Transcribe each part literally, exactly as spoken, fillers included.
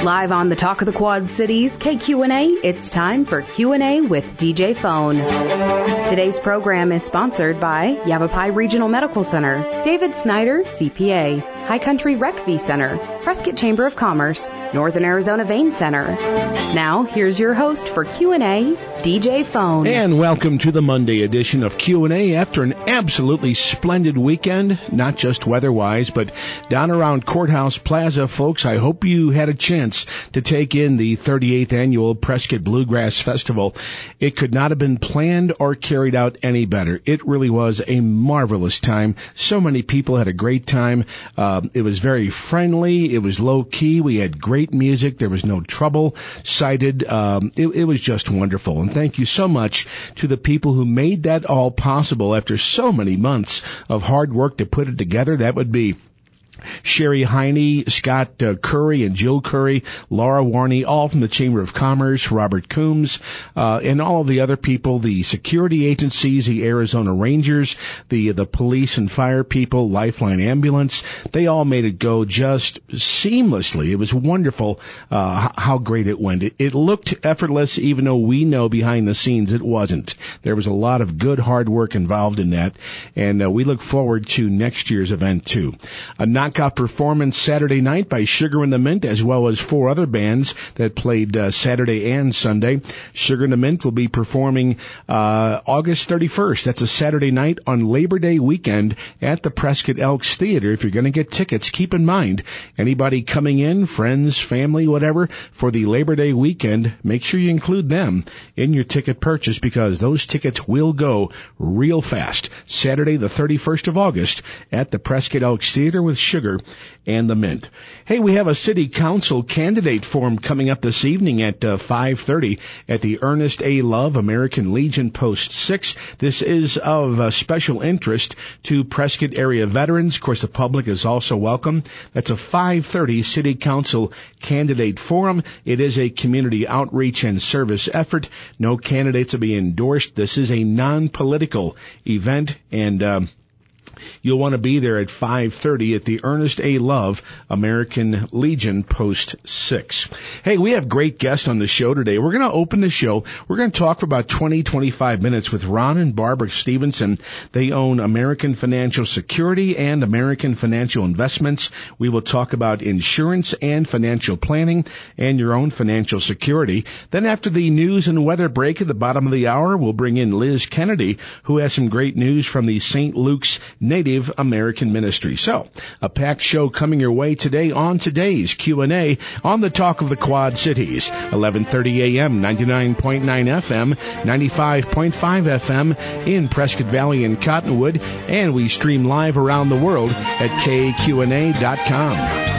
Live on the Talk of the Quad Cities, K Q and A, it's time for Q and A with D J Phone. Today's program is sponsored by Yavapai Regional Medical Center, David Snyder, C P A, High Country Rec V Center, Prescott Chamber of Commerce, Northern Arizona Vein Center. Now, here's your host for Q and A, D J Phone. And welcome to the Monday edition of Q and A after an absolutely splendid weekend, not just weather-wise, but down around Courthouse Plaza, folks. I hope you had a chance to take in the thirty-eighth Annual Prescott Bluegrass Festival. It could not have been planned or carried out any better. It really was a marvelous time. So many people had a great time. Uh, it was very friendly. It was low-key. We had great music. There was no trouble cited. Um, it, it was just wonderful. And thank you so much to the people who made that all possible after so many months of hard work to put it together. That would be Sherry Heine, Scott uh, Curry and Jill Curry, Laura Warney, all from the Chamber of Commerce, Robert Coombs, uh, and all of the other people, the security agencies, the Arizona Rangers, the the police and fire people, Lifeline Ambulance. They all made it go just seamlessly. It was wonderful uh, how great it went. It, it looked effortless, even though we know behind the scenes it wasn't. There was a lot of good hard work involved in that, and uh, we look forward to next year's event, too. A knockout performance Saturday night by Sugar and the Mint, as well as four other bands that played uh, Saturday and Sunday. Sugar and the Mint will be performing uh, August thirty-first. That's a Saturday night on Labor Day weekend at the Prescott Elks Theater. If you're going to get tickets, keep in mind, anybody coming in, friends, family, whatever, for the Labor Day weekend, make sure you include them in your ticket purchase because those tickets will go real fast. Saturday, the thirty-first of August at the Prescott Elks Theater with Sugar and the Mint. Hey, we have a city council candidate forum coming up this evening at uh, five thirty at the Ernest A. Love American Legion Post six. This is of uh, special interest to Prescott area veterans. Of course, the public is also welcome. That's a five thirty city council candidate forum. It is a community outreach and service effort. No candidates will be endorsed. This is a non-political event, and um, you'll want to be there at five thirty at the Ernest A. Love American Legion Post six. Hey, we have great guests on the show today. We're going to open the show. We're going to talk for about twenty, twenty-five minutes with Ron and Barbara Stevenson. They own American Financial Security and American Financial Investments. We will talk about insurance and financial planning and your own financial security. Then after the news and weather break at the bottom of the hour, we'll bring in Liz Kennedy, who has some great news from the Saint Luke's Native American Ministry. So, a packed show coming your way today on today's Q and A on the Talk of the Quad Cities. eleven thirty a.m., ninety-nine point nine F M, ninety-five point five F M in Prescott Valley and Cottonwood, and we stream live around the world at K Q N A dot com.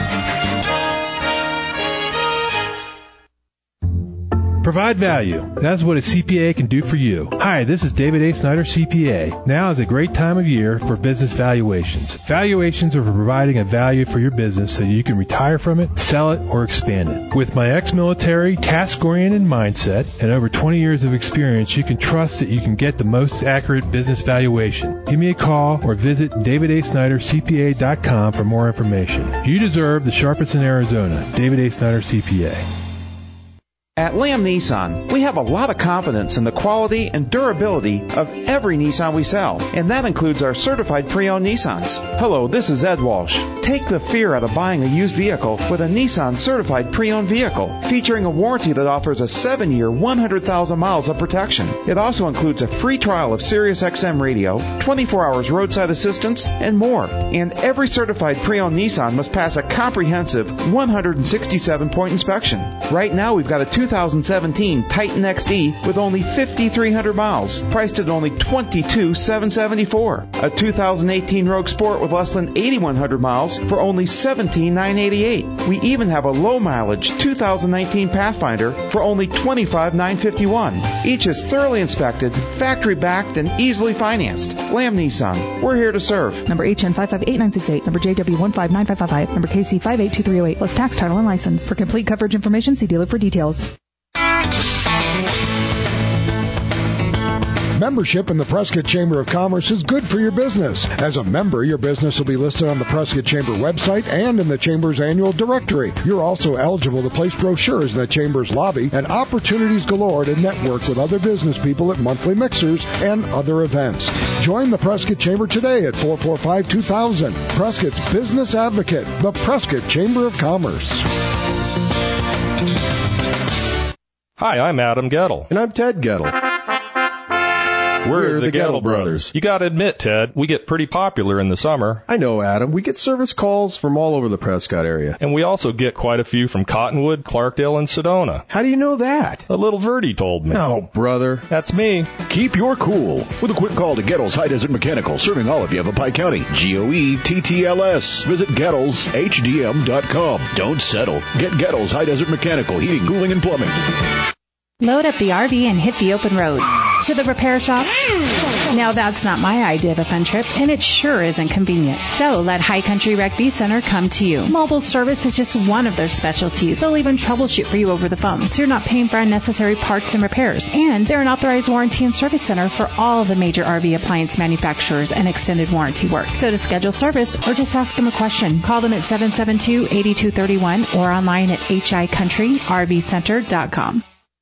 Provide value. That's what a C P A can do for you. Hi, this is David A. Snyder, C P A. Now is a great time of year for business valuations. Valuations are for providing a value for your business so you can retire from it, sell it, or expand it. With my ex-military, task-oriented mindset and over twenty years of experience, you can trust that you can get the most accurate business valuation. Give me a call or visit David A. Snyder C P A dot com for more information. You deserve the sharpest in Arizona. David A. Snyder, C P A. At Lamb Nissan, we have a lot of confidence in the quality and durability of every Nissan we sell, and that includes our certified pre-owned Nissans. Hello, this is Ed Walsh. Take the fear out of buying a used vehicle with a Nissan certified pre-owned vehicle, featuring a warranty that offers a seven-year, one hundred thousand miles of protection. It also includes a free trial of Sirius X M radio, twenty-four hours roadside assistance, and more. And every certified pre-owned Nissan must pass a comprehensive one hundred sixty-seven point inspection. Right now, we've got a two thousand seventeen Titan X D with only five thousand three hundred miles, priced at only twenty-two thousand seven hundred seventy-four dollars. A two thousand eighteen Rogue Sport with less than eight thousand one hundred miles for only seventeen thousand nine hundred eighty-eight dollars. We even have a low-mileage two thousand nineteen Pathfinder for only twenty-five thousand nine hundred fifty-one dollars. Each is thoroughly inspected, factory-backed, and easily financed. Lamb Nissan, we're here to serve. Number H N five five eight nine six eight, number J W one five nine five five five, number K C five eight two three zero eight, plus tax, title, and license. For complete coverage information, see dealer for details. Membership in the Prescott Chamber of Commerce is good for your business. As a member, your business will be listed on the Prescott Chamber website and in the Chamber's annual directory. You're also eligible to place brochures in the Chamber's lobby and opportunities galore to network with other business people at monthly mixers and other events. Join the Prescott Chamber today at four four five, two thousand. Prescott's Business Advocate, the Prescott Chamber of Commerce. Hi, I'm Adam Gettle. And I'm Ted Gettle. We're, We're the, the Gettle, Gettle brothers. brothers. You gotta admit, Ted, we get pretty popular in the summer. I know, Adam. We get service calls from all over the Prescott area. And we also get quite a few from Cottonwood, Clarkdale, and Sedona. How do you know that? A little Verdi told me. No, brother. That's me. Keep your cool with a quick call to Gettles High Desert Mechanical, serving all of Yavapai County. G O E T T L S. Visit Gettles H D M dot com. Don't settle. Get Gettles High Desert Mechanical, heating, cooling, and plumbing. Load up the R V and hit the open road. To the repair shop? Now that's not my idea of a fun trip, and it sure isn't convenient. So let High Country Rec B Center come to you. Mobile service is just one of their specialties. They'll even troubleshoot for you over the phone, so you're not paying for unnecessary parts and repairs. And they're an authorized warranty and service center for all the major R V appliance manufacturers and extended warranty work. So to schedule service or just ask them a question, call them at seven seven two, eight two three one or online at h i country r v center dot com.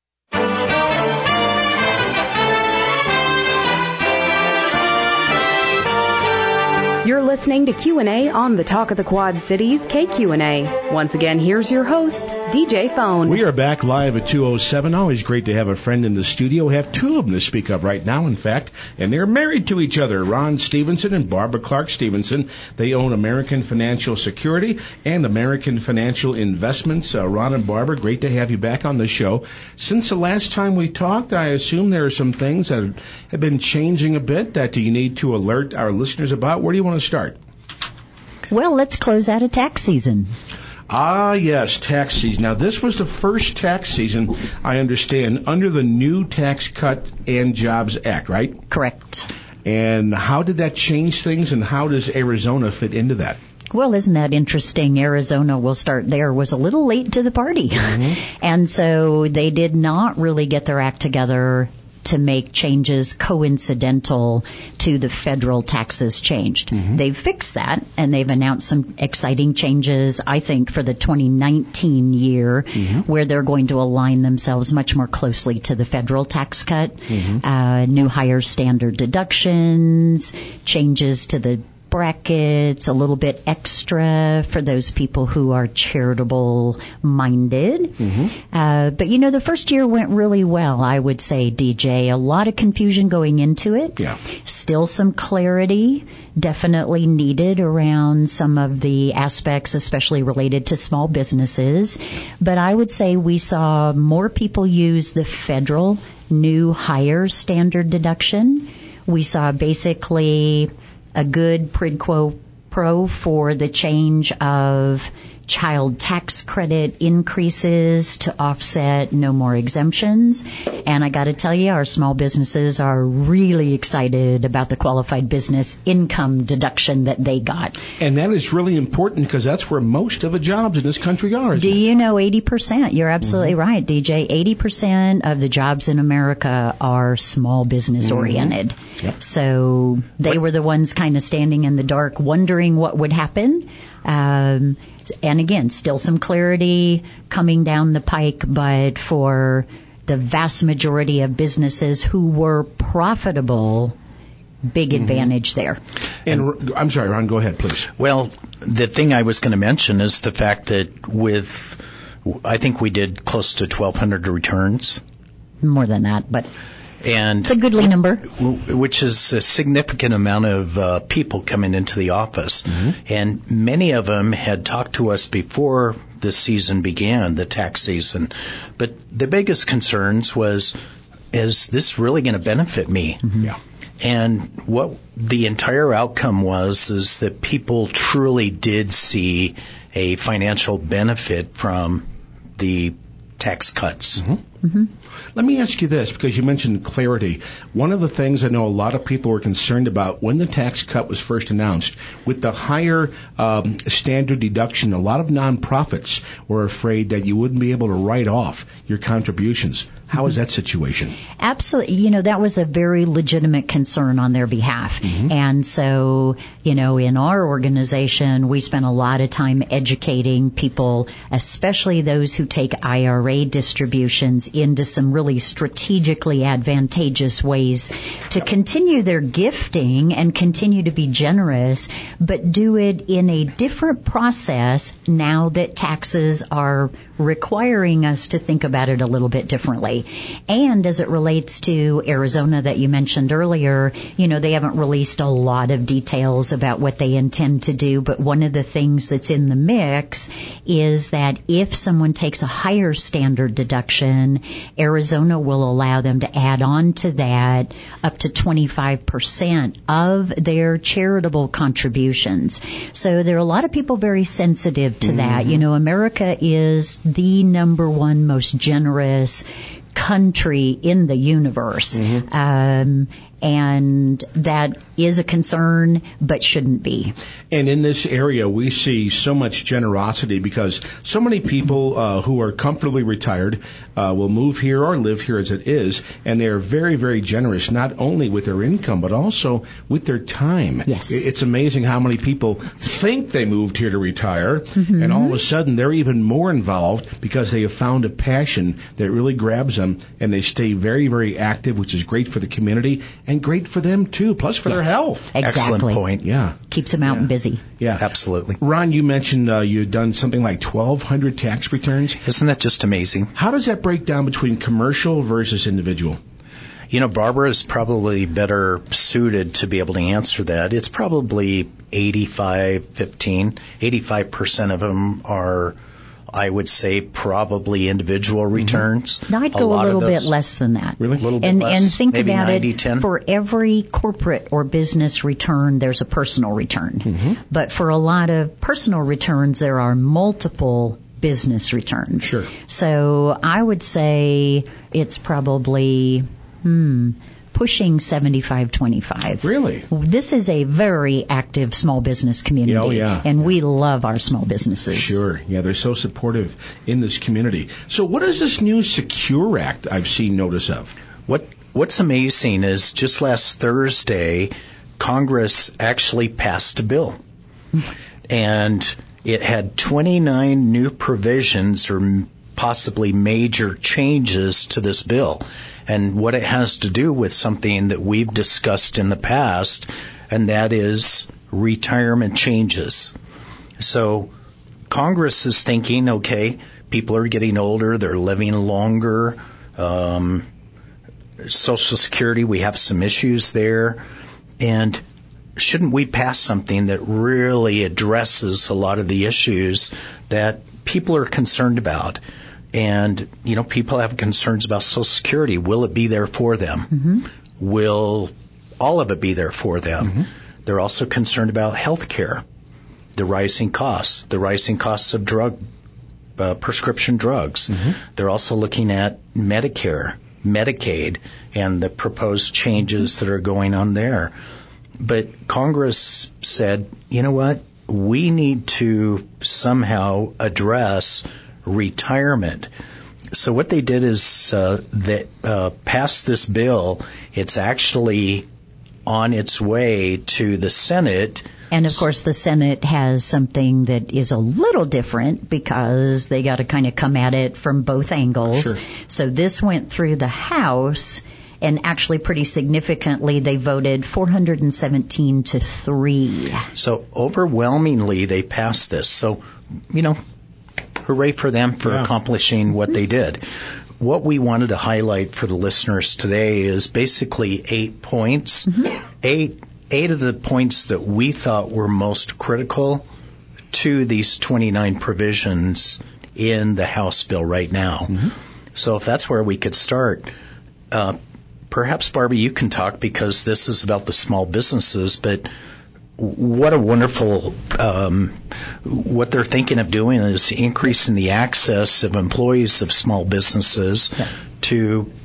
You're listening to Q and A on the Talk of the Quad Cities, K Q and A. Once again, here's your host, D J Phone. We are back live at two oh seven. Always great to have a friend in the studio. We have two of them to speak of right now, in fact, and they're married to each other, Ron Stevenson and Barbara Clark Stevenson. They own American Financial Security and American Financial Investments. Uh, Ron and Barbara, great to have you back on the show. Since the last time we talked, I assume there are some things that have been changing a bit that you need to alert our listeners about. Where do you want to start? Well, let's close out a tax season. Ah, yes, tax season. Now, this was the first tax season, I understand, under the new Tax Cut and Jobs Act, right? Correct. And how did that change things, and how does Arizona fit into that? Well, isn't that interesting? Arizona, we'll start there, was a little late to the party. Mm-hmm. And so they did not really get their act together to make changes coincidental to the federal taxes changed. Mm-hmm. They've fixed that, and they've announced some exciting changes, I think, for the twenty nineteen year, mm-hmm. where they're going to align themselves much more closely to the federal tax cut, mm-hmm. uh, new higher standard deductions, changes to the brackets, a little bit extra for those people who are charitable minded. Mm-hmm. Uh, but, you know, the first year went really well, I would say, D J. A lot of confusion going into it. Yeah. Still some clarity definitely needed around some of the aspects, especially related to small businesses. But I would say we saw more people use the federal new higher standard deduction. We saw basically a good quid pro pro for the change of child tax credit increases to offset no more exemptions. And I got to tell you, our small businesses are really excited about the qualified business income deduction that they got. And that is really important because that's where most of the jobs in this country are. Do you know eighty percent? You're absolutely mm-hmm. right, D J. eighty percent of the jobs in America are small business mm-hmm. oriented. Yep. So they were the ones kind of standing in the dark wondering what would happen. Um, and again, still some clarity coming down the pike, but for the vast majority of businesses who were profitable, big mm-hmm. advantage there. And, and I'm sorry, Ron, go ahead, please. Well, the thing I was going to mention is the fact that with, I think we did close to twelve hundred returns. More than that, but and it's a goodly number. Which is a significant amount of uh, people coming into the office. Mm-hmm. And many of them had talked to us before the season began, the tax season. But the biggest concerns was, is this really going to benefit me? Mm-hmm. Yeah. And what the entire outcome was is that people truly did see a financial benefit from the tax cuts. Mm-hmm. Mm-hmm. Let me ask you this, because you mentioned clarity. One of the things I know a lot of people were concerned about when the tax cut was first announced, with the higher um, standard deduction, a lot of nonprofits were afraid that you wouldn't be able to write off your contributions. How is that situation? Absolutely. You know, that was a very legitimate concern on their behalf. Mm-hmm. And so, you know, in our organization, we spent a lot of time educating people, especially those who take I R A distributions, into some really strategically advantageous ways to continue their gifting and continue to be generous, but do it in a different process now that taxes are requiring us to think about it a little bit differently. And as it relates to Arizona that you mentioned earlier, you know, they haven't released a lot of details about what they intend to do, but one of the things that's in the mix is that if someone takes a higher standard deduction, Arizona will allow them to add on to that up to twenty-five percent of their charitable contributions. So there are a lot of people very sensitive to mm-hmm. that. You know, America is the number one most generous country in the universe. Mm-hmm. Um, and that is a concern, but shouldn't be. And in this area, we see so much generosity because so many people uh, who are comfortably retired uh, will move here or live here as it is, and they are very, very generous, not only with their income, but also with their time. Yes. It's amazing how many people think they moved here to retire, mm-hmm. and all of a sudden they're even more involved because they have found a passion that really grabs them, and they stay very, very active, which is great for the community and great for them, too, plus for yes. their health. Exactly. Excellent point. Yeah. Keeps them out yeah. and busy. Yeah. Absolutely. Ron, you mentioned uh, you'd done something like twelve hundred tax returns. Isn't that just amazing? How does that break down between commercial versus individual? You know, Barbara is probably better suited to be able to answer that. It's probably eighty-five fifteen. eighty-five percent of them are, I would say, probably individual returns. Mm-hmm. I'd go a, a little bit less than that. Really? A little bit and, less. And think Maybe about ninety, it. ten? For every corporate or business return, there's a personal return. Mm-hmm. But for a lot of personal returns, there are multiple business returns. Sure. So I would say it's probably, hmm, pushing seventy-five twenty-five. Really? This is a very active small business community. Oh, yeah. And yeah. we love our small businesses. Sure. Yeah, they're so supportive in this community. So what is this new Secure Act I've seen notice of? What What's amazing is just last Thursday, Congress actually passed a bill. And it had twenty-nine new provisions or possibly major changes to this bill. And what it has to do with something that we've discussed in the past, and that is retirement changes. So Congress is thinking, okay, people are getting older, they're living longer. Um, Social Security, we have some issues there. And shouldn't we pass something that really addresses a lot of the issues that people are concerned about? And, you know, people have concerns about Social Security. Will it be there for them? Mm-hmm. Will all of it be there for them? Mm-hmm. They're also concerned about health care, the rising costs, the rising costs of drug, uh, prescription drugs. Mm-hmm. They're also looking at Medicare, Medicaid, and the proposed changes that are going on there. But Congress said, you know what? We need to somehow address retirement. So what they did is uh, they uh, passed this bill. It's actually on its way to the Senate. And, of course, the Senate has something that is a little different because they got to kind of come at it from both angles. Sure. So this went through the House, and actually pretty significantly they voted four hundred seventeen to three. So overwhelmingly they passed this. So, you know, hooray for them for yeah. accomplishing what they did. What we wanted to highlight for the listeners today is basically eight points. Mm-hmm. Eight eight of the points that we thought were most critical to these twenty-nine provisions in the House bill right now. Mm-hmm. So if that's where we could start, uh, perhaps, Barbie, you can talk because this is about the small businesses, but what a wonderful, um, what they're thinking of doing is increasing the access of employees of small businesses yeah. to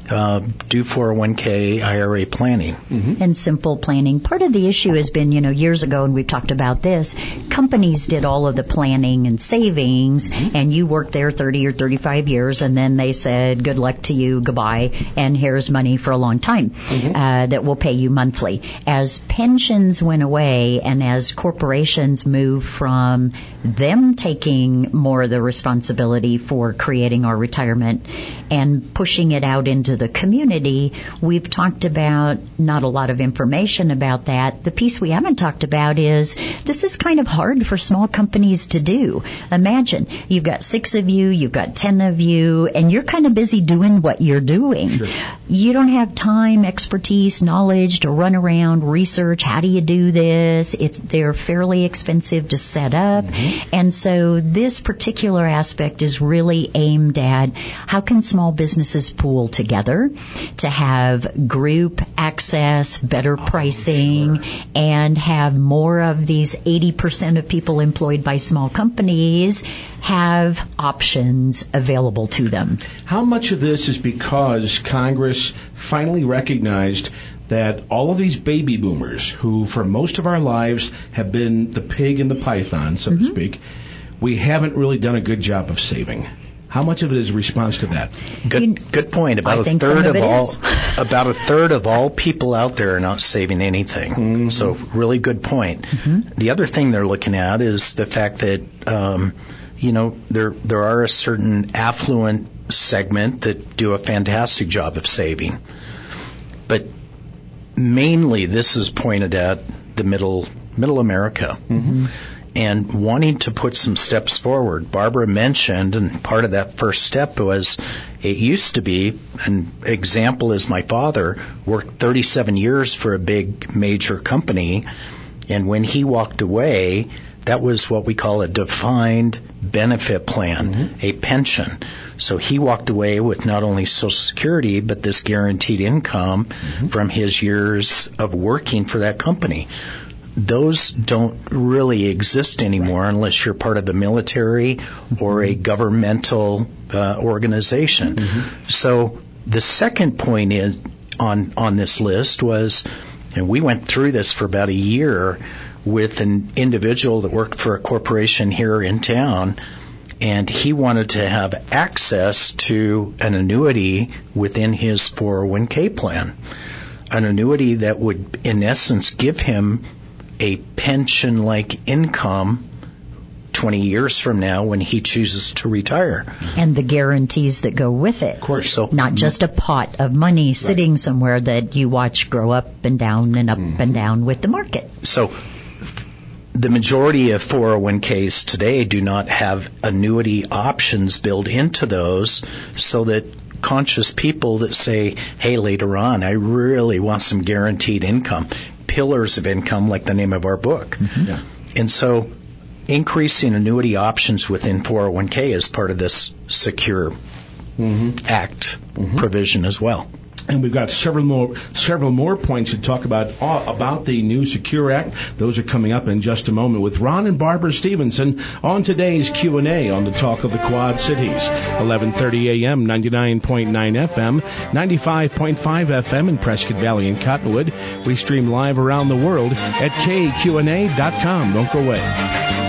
uh, do four oh one k I R A planning. Mm-hmm. And simple planning. Part of the issue has been, you know, years ago, and we've talked about this, companies did all of the planning and savings, mm-hmm. and you worked there thirty or thirty-five years, and then they said, good luck to you, goodbye, and here's money for a long time mm-hmm. uh, that will pay you monthly. As pensions went away and as corporations moved from them taking more of the responsibility for creating our retirement and pushing it out into the community, we've talked about not a lot of information about that. The piece we haven't talked about is this is kind of hard for small companies to do. Imagine you've got six of you, you've got ten of you, and you're kind of busy doing what you're doing. Sure. You don't have time, expertise, knowledge to run around, research, how do you do this? It's they're fairly expensive to set up. Mm-hmm. And so this particular aspect is really aimed at how can small businesses pool together to have group access, better pricing, oh, sure. and have more of these eighty percent of people employed by small companies have options available to them. How much of this is because Congress finally recognized that all of these baby boomers who for most of our lives have been the pig in the python, so mm-hmm. to speak, we haven't really done a good job of saving? How much of it is a response to that? Good, good point. About I a third of, of all, about a third of all people out there are not saving anything. Mm-hmm. So, really good point. Mm-hmm. The other thing they're looking at is the fact that, um, you know, there there are a certain affluent segment that do a fantastic job of saving, but mainly this is pointed at the middle middle America. Mm-hmm. And wanting to put some steps forward. Barbara mentioned, and part of that first step was, it used to be, an example is my father worked thirty-seven years for a big major company, and when he walked away, that was what we call a defined benefit plan, mm-hmm. a pension. So he walked away with not only Social Security, but this guaranteed income mm-hmm. from his years of working for that company. Those don't really exist anymore right. unless you're part of the military or a governmental uh, organization. Mm-hmm. So the second point is on on this list was, and we went through this for about a year with an individual that worked for a corporation here in town, and he wanted to have access to an annuity within his four oh one k plan, an annuity that would, in essence, give him a pension-like income twenty years from now when he chooses to retire. And the guarantees that go with it. Of course. So, not just a pot of money sitting right. somewhere that you watch grow up and down and up mm-hmm. and down with the market. So the majority of four oh one k's today do not have annuity options built into those, so that conscious people that say, hey, later on, I really want some guaranteed income, pillars of income, like the name of our book. Mm-hmm. Yeah. And so increasing annuity options within four oh one k is part of this Secure mm-hmm. Act mm-hmm. provision as well. And we've got several more several more points to talk about uh, about the new Secure Act. Those are coming up in just a moment with Ron and Barbara Stevenson on today's Q and A on the Talk of the Quad Cities. eleven thirty a.m., ninety-nine point nine F M, ninety-five point five F M in Prescott Valley and Cottonwood. We stream live around the world at K Q N A dot com. Don't go away.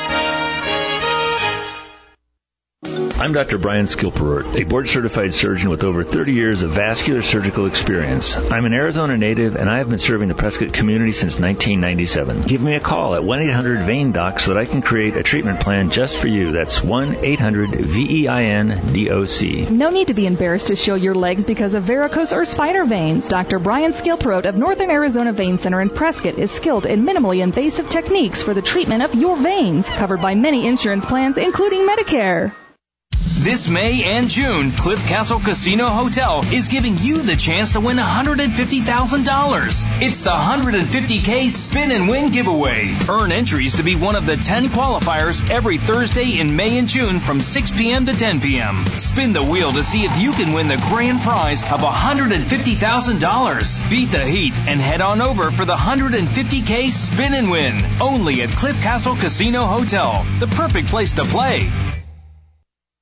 I'm Doctor Brian Skilperort, a board-certified surgeon with over thirty years of vascular surgical experience. I'm an Arizona native, and I have been serving the Prescott community since nineteen ninety-seven. Give me a call at one eight hundred vein doc so that I can create a treatment plan just for you. That's one eight hundred V E I N D O C. No need to be embarrassed to show your legs because of varicose or spider veins. Doctor Brian Skilperot of Northern Arizona Vein Center in Prescott is skilled in minimally invasive techniques for the treatment of your veins, covered by many insurance plans, including Medicare. This May and June, Cliff Castle Casino Hotel is giving you the chance to win one hundred fifty thousand dollars. It's the one hundred fifty K Spin and Win giveaway. Earn entries to be one of the ten qualifiers every Thursday in May and June from six p.m. to ten p.m. Spin the wheel to see if you can win the grand prize of one hundred fifty thousand dollars. Beat the heat and head on over for the one hundred fifty K Spin and Win. Only at Cliff Castle Casino Hotel. The perfect place to play.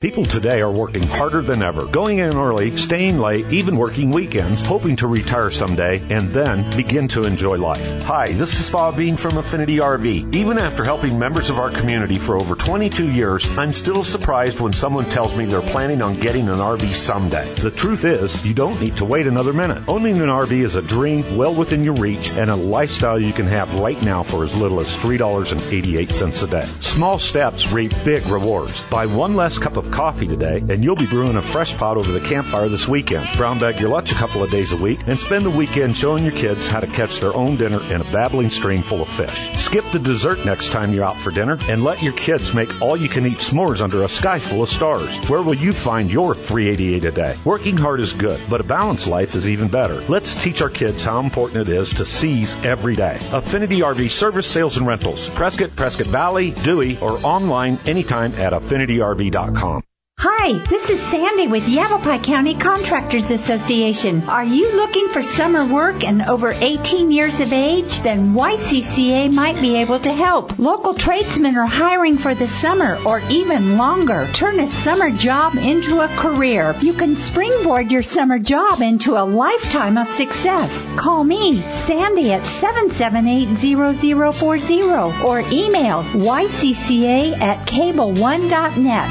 People today are working harder than ever, going in early, staying late, even working weekends, hoping to retire someday, and then begin to enjoy life. Hi, this is Bob Bean from Affinity R V. Even after helping members of our community for over twenty-two years, I'm still surprised when someone tells me they're planning on getting an R V someday. The truth is, you don't need to wait another minute. Owning an R V is a dream well within your reach and a lifestyle you can have right now for as little as three dollars and eighty-eight cents a day. Small steps reap big rewards. Buy one less cup of coffee today, and you'll be brewing a fresh pot over the campfire this weekend. Brown bag your lunch a couple of days a week, and spend the weekend showing your kids how to catch their own dinner in a babbling stream full of fish. Skip the dessert next time you're out for dinner, and let your kids make all-you-can-eat s'mores under a sky full of stars. Where will you find your three dollars and eighty-eight cents a day? Working hard is good, but a balanced life is even better. Let's teach our kids how important it is to seize every day. Affinity R V Service, Sales, and Rentals. Prescott, Prescott Valley, Dewey, or online anytime at affinity r v dot com. Hi, this is Sandy with Yavapai County Contractors Association. Are you looking for summer work and over eighteen years of age? Then Y C C A might be able to help. Local tradesmen are hiring for the summer or even longer. Turn a summer job into a career. You can springboard your summer job into a lifetime of success. Call me, Sandy, at seven seven eight, zero zero four zero or email y c c a at cable one dot net.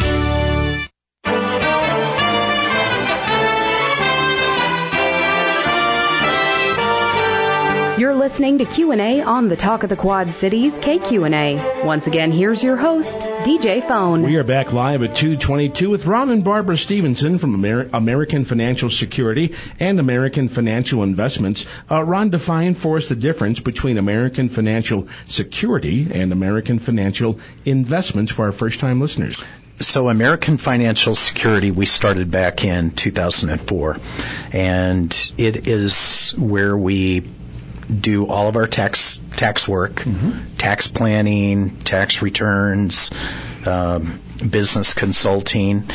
You're listening to Q and A on the Talk of the Quad Cities, K Q and A. Once again, here's your host, D J Phone. We are back live at two twenty-two with Ron and Barbara Stevenson from Amer- American Financial Security and American Financial Investments. Uh, Ron, define for us the difference between American Financial Security and American Financial Investments for our first-time listeners. So American Financial Security, we started back in two thousand four, and it is where we do all of our tax tax work, mm-hmm. tax planning, tax returns, um, business consulting.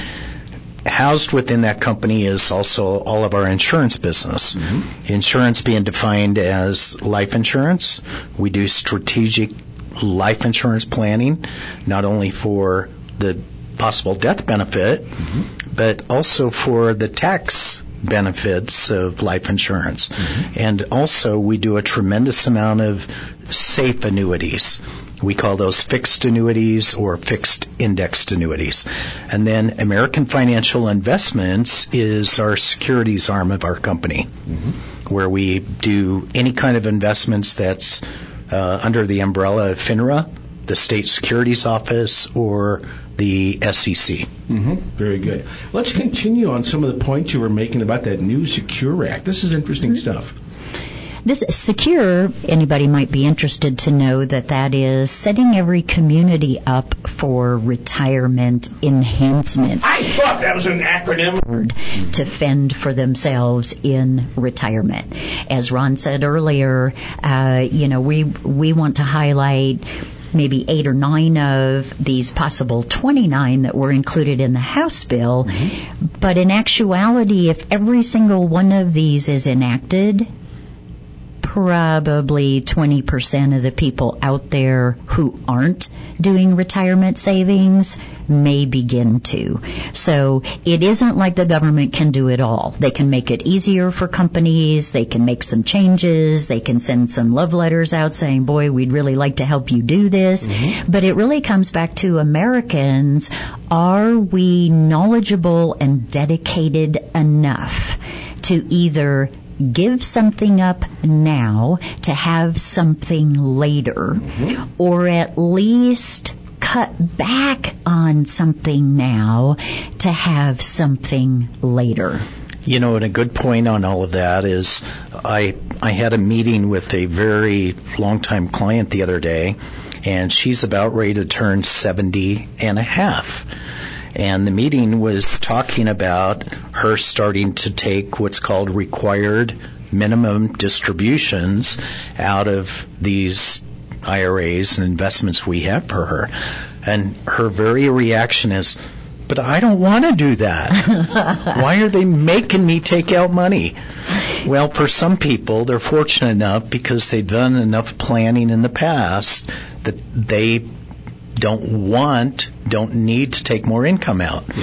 Housed within that company is also all of our insurance business. Mm-hmm. Insurance being defined as life insurance. We do strategic life insurance planning, not only for the possible death benefit, mm-hmm. but also for the tax benefits of life insurance. Mm-hmm. And also we do a tremendous amount of safe annuities. We call those fixed annuities or fixed indexed annuities. And then American Financial Investments is our securities arm of our company, mm-hmm. where we do any kind of investments that's uh, under the umbrella of FINRA, the State Securities Office, or the S E C. Mm-hmm. Very good. Let's continue on some of the points you were making about that new Secure Act. This is interesting mm-hmm. stuff. This Secure, anybody might be interested to know that that is setting every community up for retirement enhancement. I thought that was an acronym. To fend for themselves in retirement. As Ron said earlier, uh, you know, we we want to highlight maybe eight or nine of these possible twenty-nine that were included in the House bill. Mm-hmm. But in actuality, if every single one of these is enacted, probably twenty percent of the people out there who aren't doing retirement savings may begin to. So it isn't like the government can do it all. They can make it easier for companies. They can make some changes. They can send some love letters out saying, boy, we'd really like to help you do this. Mm-hmm. But it really comes back to Americans. Are we knowledgeable and dedicated enough to either give something up now to have something later, mm-hmm. or at least cut back on something now to have something later? You know, and a good point on all of that is I I had a meeting with a very long-time client the other day, and she's about ready to turn seventy and a half. And the meeting was talking about her starting to take what's called required minimum distributions out of these I R As and investments we have for her. And her very reaction is, but I don't want to do that. Why are they making me take out money? Well, for some people, they're fortunate enough because they've done enough planning in the past that they don't want, don't need to take more income out. Yeah.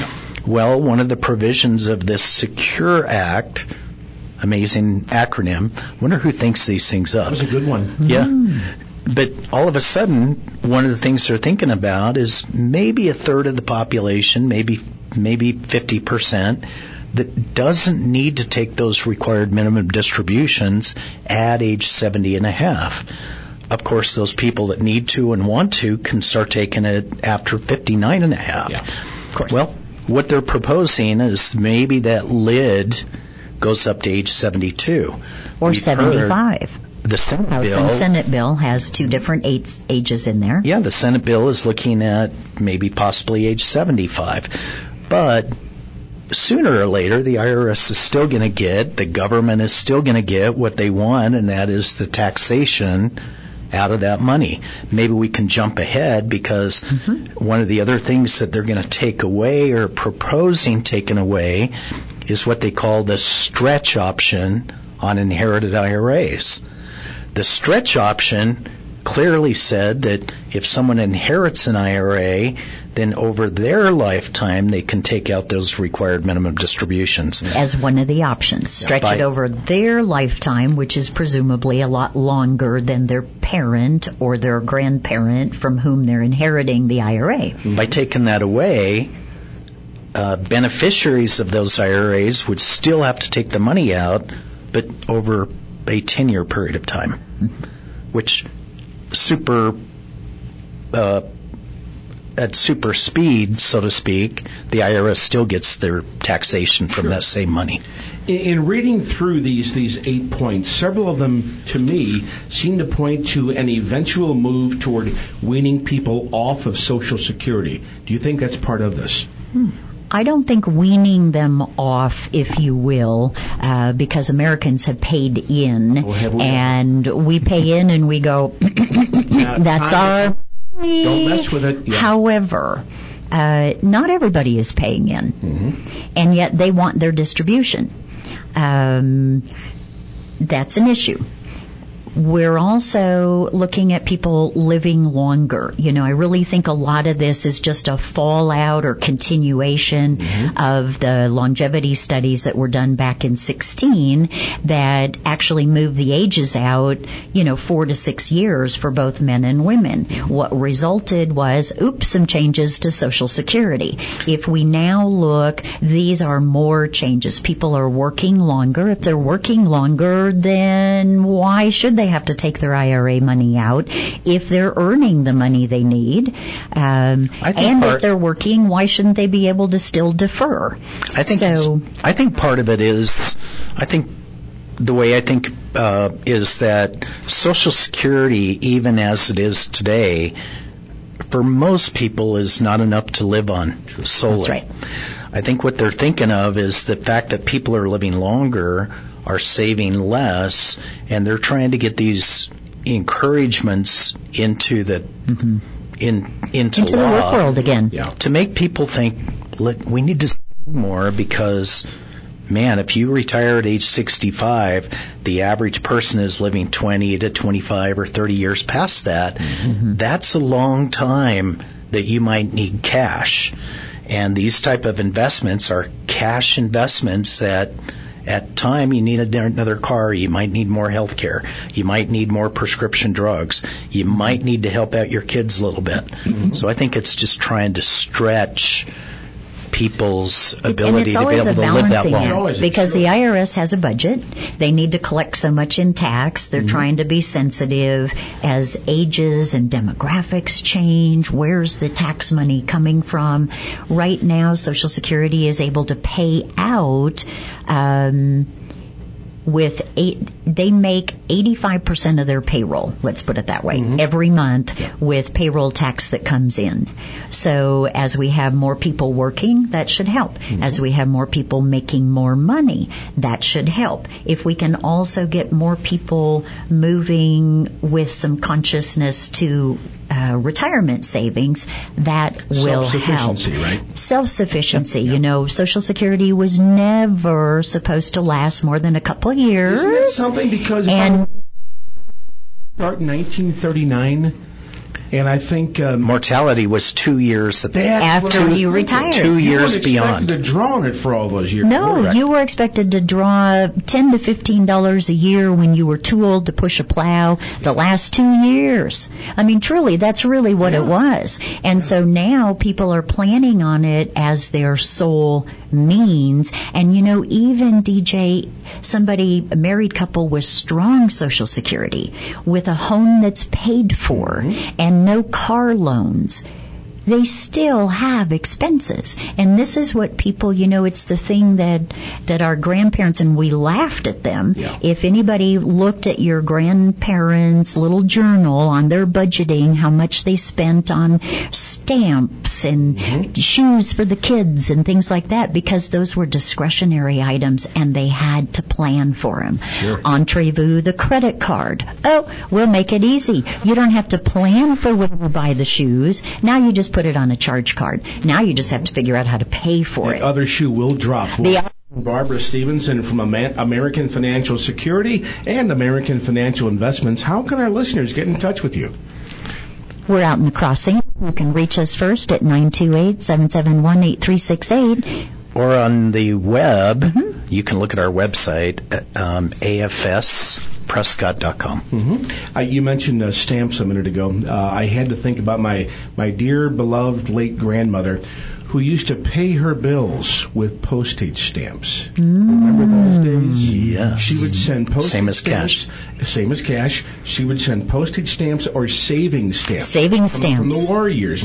Well, one of the provisions of this Secure Act, amazing acronym, wonder who thinks these things up. That was a good one. Yeah. Mm. But all of a sudden, one of the things they're thinking about is maybe a third of the population, maybe maybe fifty percent, that doesn't need to take those required minimum distributions at age seventy and a half. Of course, those people that need to and want to can start taking it after fifty-nine and a half. Yeah, of course. Well, what they're proposing is maybe that lid goes up to age seventy-two. Or We've seventy-five. heard the Senate House bill. and Senate bill has two different age, ages in there. Yeah, the Senate bill is looking at maybe possibly age seventy-five. But sooner or later, the I R S is still going to get, the government is still going to get what they want, and that is the taxation out of that money. Maybe we can jump ahead because mm-hmm. one of the other things that they're going to take away or proposing taken away is what they call the stretch option on inherited I R As. The stretch option clearly said that if someone inherits an I R A, then over their lifetime they can take out those required minimum distributions. As one of the options. Stretch By, it over their lifetime, which is presumably a lot longer than their parent or their grandparent from whom they're inheriting the I R A. By taking that away, uh, beneficiaries of those I R As would still have to take the money out, but over a ten-year period of time, mm-hmm. which super... Uh, at super speed, so to speak, the I R S still gets their taxation from sure. that same money. In, in reading through these these eight points, several of them, to me, seem to point to an eventual move toward weaning people off of Social Security. Do you think that's part of this? Hmm. I don't think weaning them off, if you will, uh, because Americans have paid in, oh, have we and ever? we pay in and we go, that's our... Don't mess with it. Yeah. However, uh, not everybody is paying in, mm-hmm. and yet they want their distribution. Um, that's an issue. We're also looking at people living longer. You know, I really think a lot of this is just a fallout or continuation mm-hmm. of the longevity studies that were done back in sixteen that actually moved the ages out, you know, four to six years for both men and women. What resulted was, oops, some changes to Social Security. If we now look, these are more changes. People are working longer. If they're working longer, then why should they have to take their I R A money out if they're earning the money they need? Um, and part, if they're working, why shouldn't they be able to still defer? I think so. I think part of it is, I think the way I think uh, is that Social Security, even as it is today, for most people is not enough to live on solely. That's right. I think what they're thinking of is the fact that people are living longer, are saving less, and they're trying to get these encouragements into the mm-hmm. in into, into law, the work world again. Yeah, to make people think, let, we need to save more because, man, if you retire at age sixty-five, the average person is living twenty to twenty-five or thirty years past that. Mm-hmm. That's a long time that you might need cash. And these type of investments are cash investments that at time you need another car, you might need more health care, you might need more prescription drugs, you might need to help out your kids a little bit. Mm-hmm. So I think it's just trying to stretch people's ability to be able to live that long. Act, because the I R S has a budget. They need to collect so much in tax. They're mm-hmm. trying to be sensitive as ages and demographics change. Where's the tax money coming from? Right now, Social Security is able to pay out um, with eight, they make eighty-five percent of their payroll, let's put it that way, mm-hmm. every month yeah. with payroll tax that comes in. So as we have more people working, that should help. Mm-hmm. As we have more people making more money, that should help. If we can also get more people moving with some consciousness to uh, retirement savings, that will help. Self-sufficiency, right? Self-sufficiency. Yep. Yep. You know, Social Security was never supposed to last more than a couple of years. Isn't that something? Because and start in nineteen thirty-nine, And I think um, mortality was two years at the after you retired. Two you years weren't beyond. expected to draw on it for all those years. No, correct? You were expected to draw ten to fifteen dollars a year when you were too old to push a plow. The last two years, I mean, truly, that's really what yeah. it was. And yeah. so now people are planning on it as their sole means. And you know, even D J, somebody, a married couple with strong Social Security, with a home that's paid for, mm-hmm. and no car loans, they still have expenses. And this is what people, you know, it's the thing that that our grandparents, and we laughed at them. Yeah. If anybody looked at your grandparents' little journal on their budgeting, how much they spent on stamps and mm-hmm. shoes for the kids and things like that, because those were discretionary items and they had to plan for them. Sure. Entrez-vous, the credit card. Oh, we'll make it easy. You don't have to plan for when you buy the shoes. Now you just put it on a charge card. Now you just have to figure out how to pay for the it. The other shoe will drop. The Barbara Stevenson from American Financial Security and American Financial Investments. How can our listeners get in touch with you? We're out in the Crossing. You can reach us first at nine two eight, seven seven one, eight three six eight. Or on the web, mm-hmm. you can look at our website at um, A F S prescott dot com. Mm-hmm. Uh, you mentioned uh, stamps a minute ago. Uh, I had to think about my, my dear, beloved late grandmother, who used to pay her bills with postage stamps. Mm. Remember those days? Yes. She would send postage Same as stamps. cash. Same as cash. She would send postage stamps or saving stamps. Saving from, stamps. From the war years.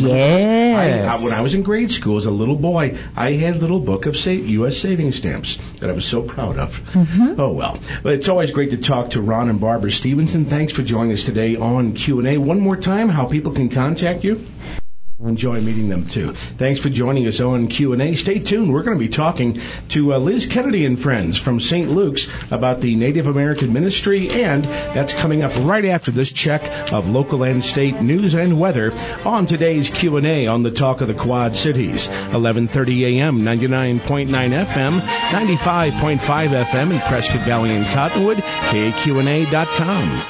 Yes. I, I, when I was in grade school as a little boy, I had a little book of sa- U S saving stamps that I was so proud of. Mm-hmm. Oh, well. But it's always great to talk to Ron and Barbara Stevenson. Thanks for joining us today on Q and A. One more time, how people can contact you. Enjoy meeting them, too. Thanks for joining us on Q and A. Stay tuned. We're going to be talking to uh, Liz Kennedy and friends from Saint Luke's about the Native American Ministry, and that's coming up right after this check of local and state news and weather on today's Q and A on the Talk of the Quad Cities. eleven thirty a.m., ninety-nine point nine F M, ninety-five point five F M in Prescott Valley and Cottonwood, K Q N A dot com.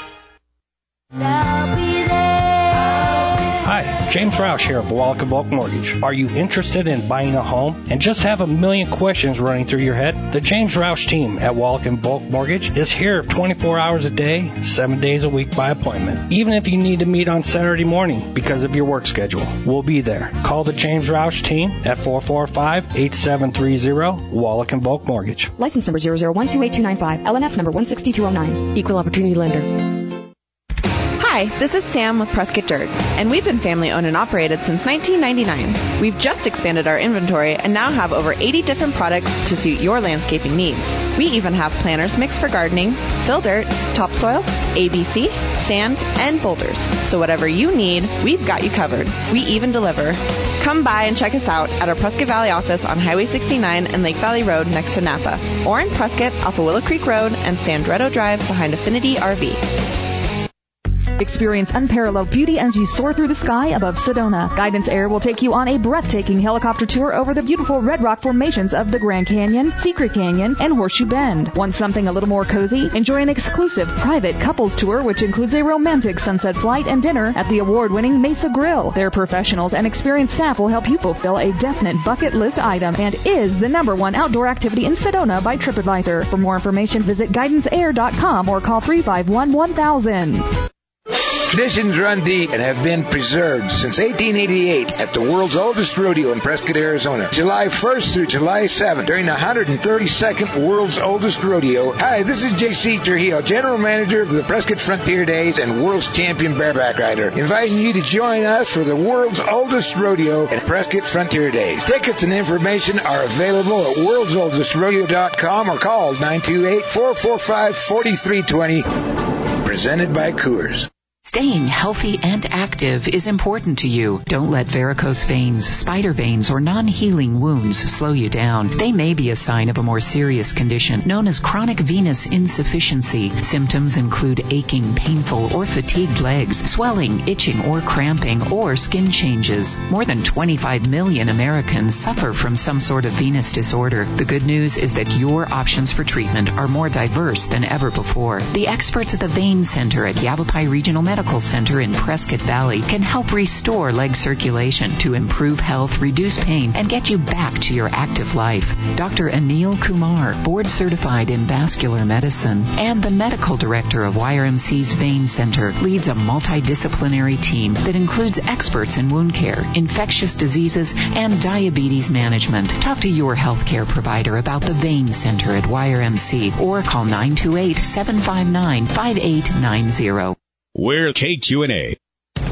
Hi, James Roush here of Wallach and Volk Mortgage. Are you interested in buying a home and just have a million questions running through your head? The James Roush team at Wallach and Volk Mortgage is here twenty-four hours a day, seven days a week by appointment. Even if you need to meet on Saturday morning because of your work schedule, we'll be there. Call the James Roush team at four four five, eight seven three zero, Wallach and Volk Mortgage. License number zero zero one two eight two nine five, L N S number one six two oh nine, Equal Opportunity Lender. Hi, this is Sam with Prescott Dirt, and we've been family owned and operated since nineteen ninety-nine. We've just expanded our inventory and now have over eighty different products to suit your landscaping needs. We even have planters mixed for gardening, fill dirt, topsoil, A B C, sand, and boulders. So whatever you need, we've got you covered. We even deliver. Come by and check us out at our Prescott Valley office on Highway sixty-nine and Lake Valley Road next to Napa, or in Prescott off of Willow Creek Road and Sandretto Drive behind Affinity R V. Experience unparalleled beauty as you soar through the sky above Sedona. Guidance Air will take you on a breathtaking helicopter tour over the beautiful red rock formations of the Grand Canyon, Secret Canyon, and Horseshoe Bend. Want something a little more cozy? Enjoy an exclusive private couples tour, which includes a romantic sunset flight and dinner at the award-winning Mesa Grill. Their professionals and experienced staff will help you fulfill a definite bucket list item and is the number one outdoor activity in Sedona by TripAdvisor. For more information, visit guidance air dot com or call three five one, one thousand. Traditions run deep and have been preserved since eighteen eighty-eight at the world's oldest rodeo in Prescott, Arizona. July first through July seventh during the one hundred thirty-second World's Oldest Rodeo. Hi, this is J C Trujillo, General Manager of the Prescott Frontier Days and World's Champion Bareback Rider, inviting you to join us for the world's oldest rodeo at Prescott Frontier Days. Tickets and information are available at worlds oldest rodeo dot com or call nine two eight, four four five, four three two zero. Presented by Coors. Staying healthy and active is important to you. Don't let varicose veins, spider veins, or non-healing wounds slow you down. They may be a sign of a more serious condition known as chronic venous insufficiency. Symptoms include aching, painful, or fatigued legs, swelling, itching, or cramping, or skin changes. More than twenty-five million Americans suffer from some sort of venous disorder. The good news is that your options for treatment are more diverse than ever before. The experts at the Vein Center at Yavapai Regional Medical Medical Center in Prescott Valley can help restore leg circulation to improve health, reduce pain, and get you back to your active life. Doctor Anil Kumar, board certified in vascular medicine and the medical director of Y R M C's Vein Center, leads a multidisciplinary team that includes experts in wound care, infectious diseases, and diabetes management. Talk to your healthcare provider about the Vein Center at Y R M C or call nine two eight, seven five nine, five eight nine zero. We're K Q and A.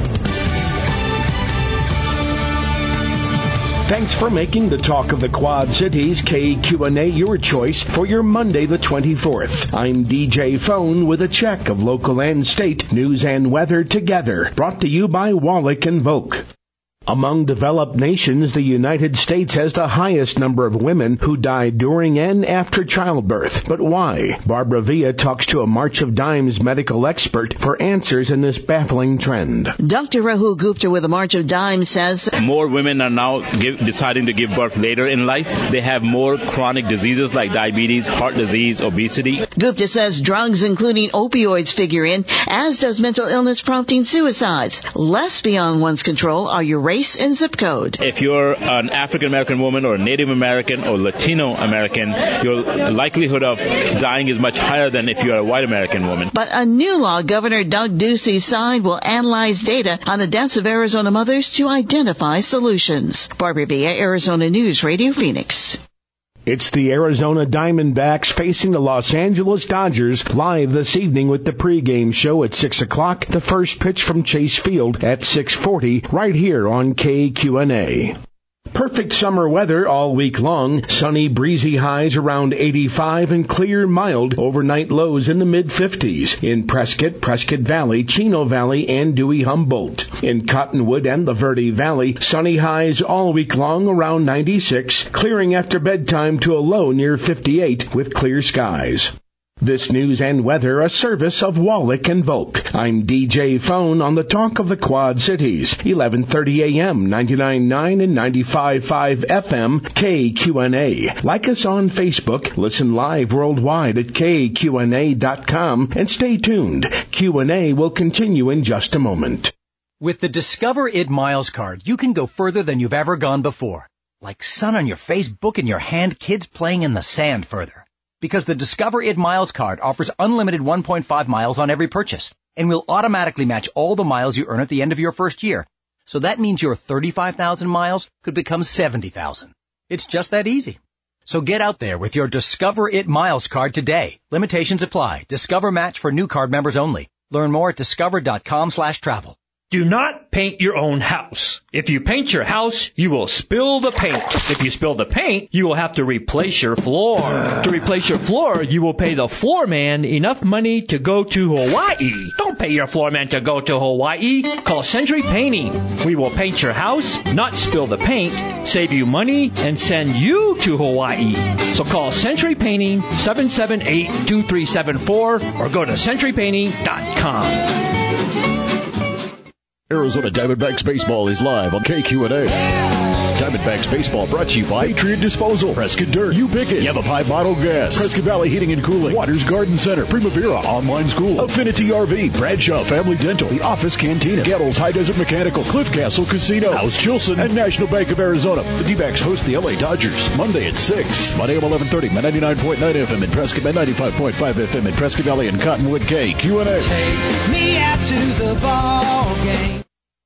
Thanks for making the Talk of the Quad Cities K Q and A your choice for your Monday the twenty-fourth. I'm D J Phone with a check of local and state news and weather together. Brought to you by Wallach and Volk. Among developed nations, the United States has the highest number of women who die during and after childbirth. But why? Barbara Villa talks to a March of Dimes medical expert for answers in this baffling trend. Doctor Rahul Gupta with a March of Dimes says more women are now give, deciding to give birth later in life. They have more chronic diseases like diabetes, heart disease, obesity. Gupta says drugs including opioids figure in, as does mental illness prompting suicides. Less beyond one's control are your race and zip code. If you're an African American woman or Native American or Latino American, your likelihood of dying is much higher than if you're a white American woman. But a new law Governor Doug Ducey signed will analyze data on the deaths of Arizona mothers to identify solutions. Barbara Villa, Arizona News Radio Phoenix. It's the Arizona Diamondbacks facing the Los Angeles Dodgers live this evening with the pregame show at six o'clock. The first pitch from Chase Field at six forty right here on K Q and A. Perfect summer weather all week long. Sunny, breezy highs around eighty-five and clear, mild overnight lows in the mid-fifties. In Prescott, Prescott Valley, Chino Valley, and Dewey Humboldt. In Cottonwood and the Verde Valley, sunny highs all week long around ninety-six, clearing after bedtime to a low near fifty-eight with clear skies. This news and weather, a service of Wallach and Volk. I'm D J Phone on the Talk of the Quad Cities, eleven thirty a.m., ninety-nine point nine and ninety-five point five F M, K Q and A. Like us on Facebook, listen live worldwide at K Q N A dot com, and stay tuned. Q and A will continue in just a moment. With the Discover It Miles card, you can go further than you've ever gone before. Like sun on your face, book in your hand, kids playing in the sand further. Because the Discover It Miles card offers unlimited one point five miles on every purchase and will automatically match all the miles you earn at the end of your first year. So that means your thirty-five thousand miles could become seventy thousand. It's just that easy. So get out there with your Discover It Miles card today. Limitations apply. Discover match for new card members only. Learn more at discover.com slash travel. Do not paint your own house. If you paint your house, you will spill the paint. If you spill the paint, you will have to replace your floor. To replace your floor, you will pay the floor man enough money to go to Hawaii. Don't pay your floor man to go to Hawaii. Call Century Painting. We will paint your house, not spill the paint, save you money, and send you to Hawaii. So call Century Painting, seven seven eight, two three seven four, or go to century painting dot com. Arizona Diamondbacks Baseball is live on K Q and A. Diamondbacks Baseball brought to you by Patriot Disposal, Prescott Dirt, You Pick It, Yavapai Bottled Gas, Prescott Valley Heating and Cooling, Waters Garden Center, Primavera Online School, Affinity R V, Bradshaw Family Dental, The Office Cantina, Gettles High Desert Mechanical, Cliff Castle Casino, House Chilson, and National Bank of Arizona. The D-backs host the L A Dodgers Monday at six. Monday at eleven thirty, ninety-nine point nine F M in Prescott, ninety-five point five F M in Prescott Valley and Cottonwood. K Q and A. Take me out to the ball game.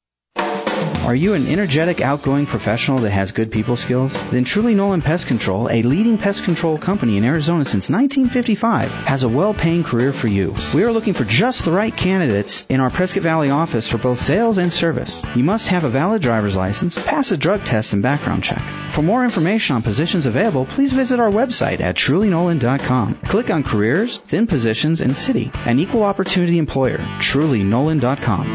Are you an energetic, outgoing professional that has good people skills? Then Truly Nolan Pest Control, a leading pest control company in Arizona since nineteen fifty-five, has a well-paying career for you. We are looking for just the right candidates in our Prescott Valley office for both sales and service. You must have a valid driver's license, pass a drug test and background check. For more information on positions available, please visit our website at truly nolan dot com. Click on Careers, then Positions, and City. An equal opportunity employer. truly nolan dot com.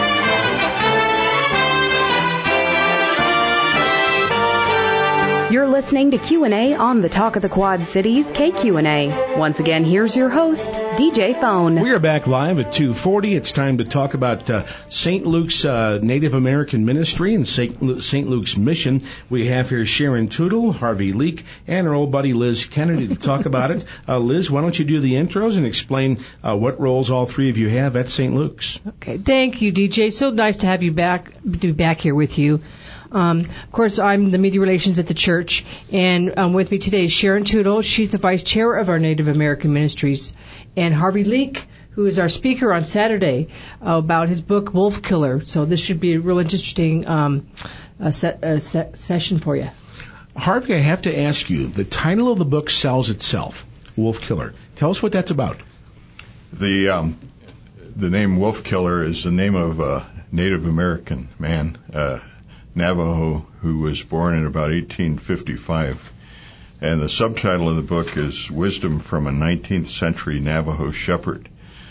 You're listening to Q and A on the Talk of the Quad Cities, K Q N A. Once again, here's your host, D J Phone. We are back live at two forty. It's time to talk about uh, Saint Luke's uh, Native American Ministry and Saint Lu- Saint Luke's mission. We have here Sharon Tootle, Harvey Leak, and our old buddy Liz Kennedy to talk about it. Uh, Liz, why don't you do the intros and explain uh, what roles all three of you have at Saint Luke's? Okay, thank you, D J. So nice to have you back, to be back here with you. Um, of course, I'm the media relations at the church, and um, with me today is Sharon Tootle. She's the vice chair of our Native American Ministries, and Harvey Leak, who is our speaker on Saturday uh, about his book Wolf Killer. So this should be a real interesting um, uh, se- uh, se- session for you. Harvey, I have to ask you, the title of the book sells itself, Wolf Killer. Tell us what that's about. The um, the name Wolf Killer is the name of a Native American man, uh, Navajo, who was born in about eighteen fifty-five. And the subtitle of the book is Wisdom from a nineteenth Century Navajo Shepherd.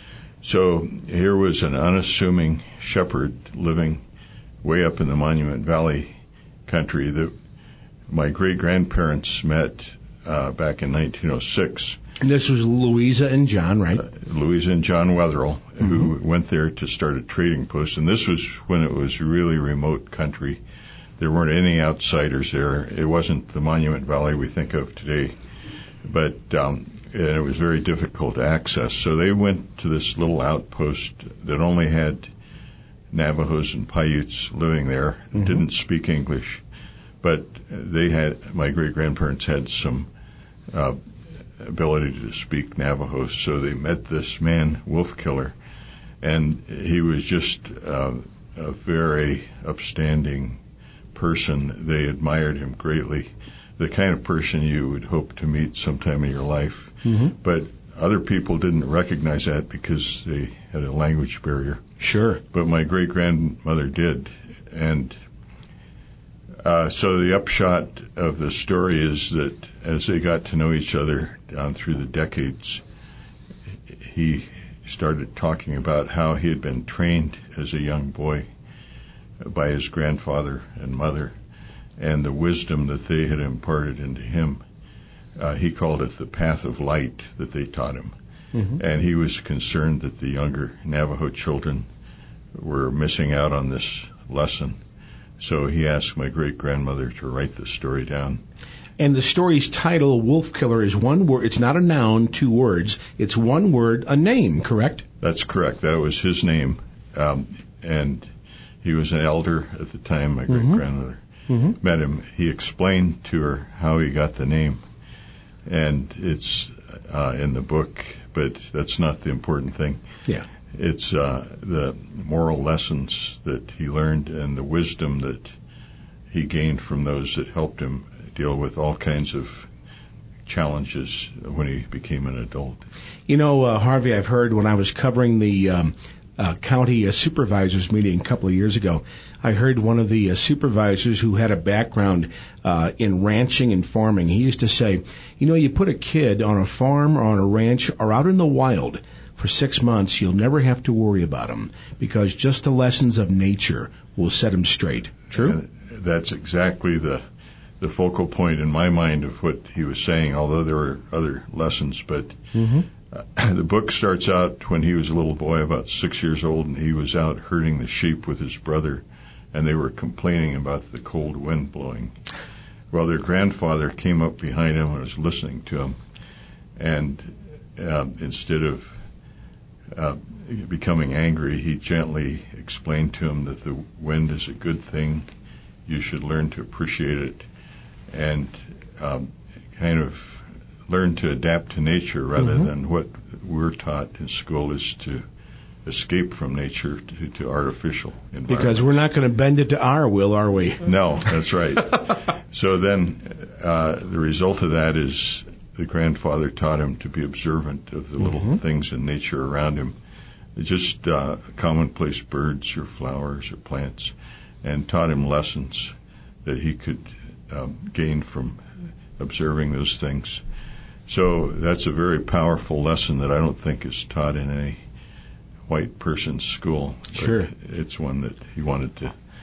So here was an unassuming shepherd living way up in the Monument Valley country that my great-grandparents met uh, back in nineteen oh six. And this was Louisa and John, right? Uh, Louisa and John Wetherill, mm-hmm. who went there to start a trading post. And this was when it was really remote country. There weren't any outsiders there. It wasn't the Monument Valley we think of today. But um, and it was very difficult to access. So they went to this little outpost that only had Navajos and Paiutes living there, mm-hmm. didn't speak English. But they had, my great-grandparents had some uh, ability to speak Navajo, so they met this man, Wolf Killer, and he was just uh, a very upstanding person. They admired him greatly, the kind of person you would hope to meet sometime in your life. Mm-hmm. But other people didn't recognize that because they had a language barrier. Sure. But my great-grandmother did, and Uh, so the upshot of the story is that as they got to know each other down through the decades, he started talking about how he had been trained as a young boy by his grandfather and mother and the wisdom that they had imparted into him. Uh, he called it the path of light that they taught him. Mm-hmm. And he was concerned that the younger Navajo children were missing out on this lesson. So he asked my great-grandmother to write the story down. And the story's title, Wolf Killer, is one word. It's not a noun, two words. It's one word, a name, correct? That's correct. That was his name. Um, and he was an elder at the time, my mm-hmm. great-grandmother mm-hmm. met him. He explained to her how he got the name. And it's uh, in the book, but that's not the important thing. Yeah. It's uh, the moral lessons that he learned and the wisdom that he gained from those that helped him deal with all kinds of challenges when he became an adult. You know, uh, Harvey, I've heard when I was covering the um, uh, county uh, supervisors meeting a couple of years ago, I heard one of the uh, supervisors who had a background uh, in ranching and farming. He used to say, you know, you put a kid on a farm or on a ranch or out in the wild for six months, you'll never have to worry about him because just the lessons of nature will set him straight. True? And that's exactly the the focal point in my mind of what he was saying, although there were other lessons. But mm-hmm. uh, the book starts out when he was a little boy, about six years old, and he was out herding the sheep with his brother, and they were complaining about the cold wind blowing. Well, their grandfather came up behind him and was listening to him, and uh, instead of Uh, becoming angry, he gently explained to him that the wind is a good thing. You should learn to appreciate it and um, kind of learn to adapt to nature rather mm-hmm. than what we're taught in school is to escape from nature to, to artificial environments. Because we're not going to bend it to our will, are we? No, that's right. So then uh, the result of that is the grandfather taught him to be observant of the little mm-hmm. things in nature around him, just uh, commonplace birds or flowers or plants, and taught him lessons that he could um, gain from observing those things. So that's a very powerful lesson that I don't think is taught in any white person's school. Sure. It's one that he wanted to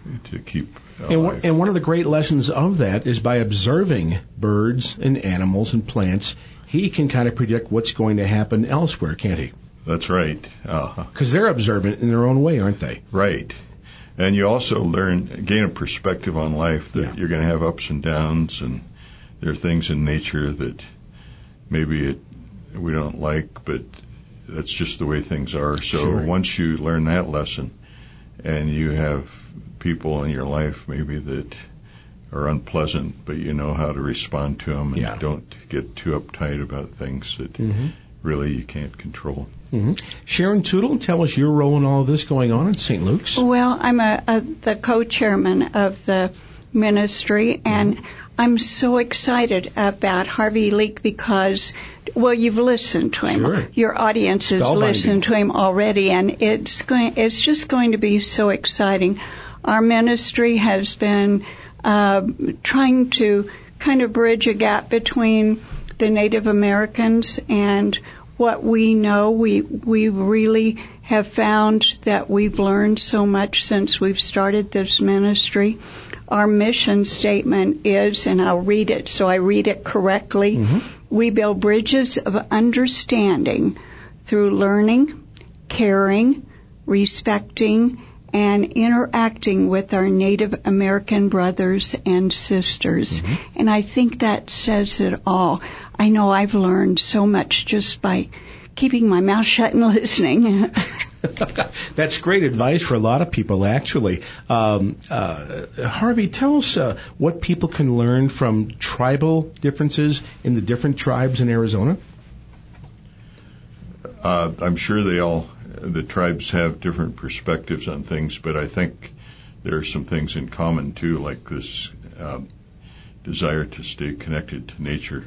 to keep alive. And one, and one of the great lessons of that is by observing birds and animals and plants, he can kind of predict what's going to happen elsewhere, can't he? That's right. Because uh-huh. they're observant in their own way, aren't they? Right. And you also learn, gain a perspective on life that yeah. you're going to have ups and downs, and there are things in nature that maybe it, we don't like, but that's just the way things are. So sure. once you learn that lesson, and you have people in your life maybe that are unpleasant, but you know how to respond to them and yeah. don't get too uptight about things that mm-hmm. really you can't control. Mm-hmm. Sharon Tootle, tell us your role in all of this going on at Saint Luke's. Well, I'm a, a, the co-chairman of the ministry, and mm-hmm. I'm so excited about Harvey Leek because, well, you've listened to him. Sure. Your audience has listened to him already, and it's going, it's just going to be so exciting. Our ministry has been uh, trying to kind of bridge a gap between the Native Americans and what we know. We we really have found that we've learned so much since we've started this ministry. Our mission statement is, and I'll read it so I read it correctly, mm-hmm. we build bridges of understanding through learning, caring, respecting, and interacting with our Native American brothers and sisters. Mm-hmm. And I think that says it all. I know I've learned so much just by keeping my mouth shut and listening. That's great advice for a lot of people, actually. Um, uh, Harvey, tell us uh, what people can learn from tribal differences in the different tribes in Arizona. Uh, I'm sure they all, the tribes have different perspectives on things, but I think there are some things in common, too, like this uh, desire to stay connected to nature.